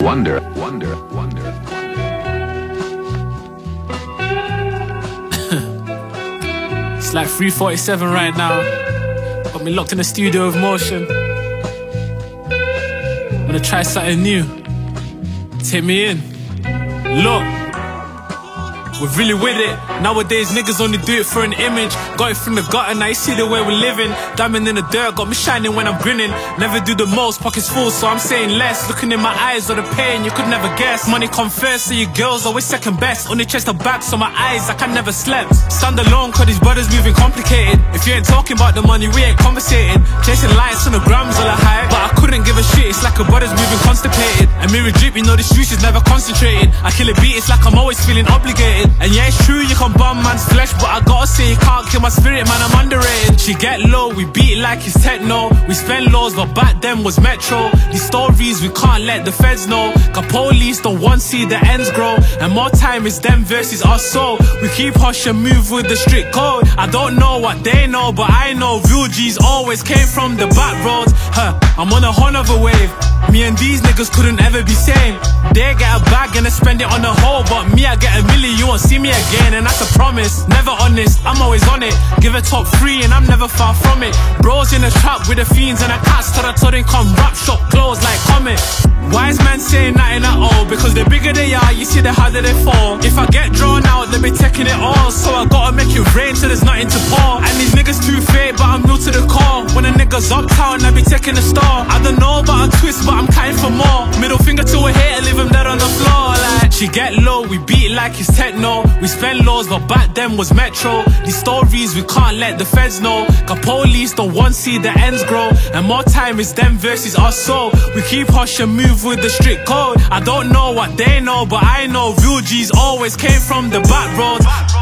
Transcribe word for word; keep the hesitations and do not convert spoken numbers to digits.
wonder, wonder, wonder. It's like three forty-seven right now. Got me locked in the studio with motion. I'm gonna try something new. Take me in. Look, we're really with it. Nowadays niggas only do it for an image. Got it from the gutter, now you see the way we're living. Diamond in the dirt, got me shining when I'm grinning. Never do the most, pockets full, so I'm saying less. Looking in my eyes, or the pain, you could never guess. Money come first, so your girls always second best. Only chest the back, so my eyes, like I never slept. Stand alone, cause these brothers moving complicated. If you ain't talking about the money, we ain't conversating. Chasing lights on the grams, all I hype. But I couldn't give a shit, it's like a brother's moving constipated. And mirror drip, you know the streets is never concentrated. I kill a beat, it's like I'm always feeling obligated. And yeah, it's true, you can bum man's flesh, but I gotta say, you can't kill my spirit, man, I'm underrated. She get low, we beat it like it's techno. We spend laws, but back then was metro. These stories, we can't let the feds know. Cause police don't want to see the ends grow. And more time is them versus us, so we keep hush and move with the strict code. I don't know what they know, but I know real G's always came from the back roads. Huh, I'm on a horn of a wave. Me and these niggas couldn't ever be same. They get a bag and they spend it on the whole, but me, I get a million, you won't see me again. And that's a promise, never honest, I'm always on it. Give a top three and I'm never far from it. Bros in the trap with the fiends and the cats, till I told them come rap shop clothes like Comet. Wise man saying nothing at all, because the bigger they are, you see the harder they fall. If I get drawn out, they be taking it all, so I gotta make it rain till there's nothing to pour. And these niggas too fake, but I'm new to the core. When a nigga's uptown, I be taking the star. I don't know about a twist, but I'm counting for more. Middle finger to a hater, leave him dead on the floor. Like, she get low, we beat it like it's techno. We spend laws, but back then was metro. These stories, we can't let the feds know. Cause police don't want to see the ends grow. And more time is them versus us, so we keep hush and move with the strict code. I don't know what they know, but I know real G's always came from the back roads.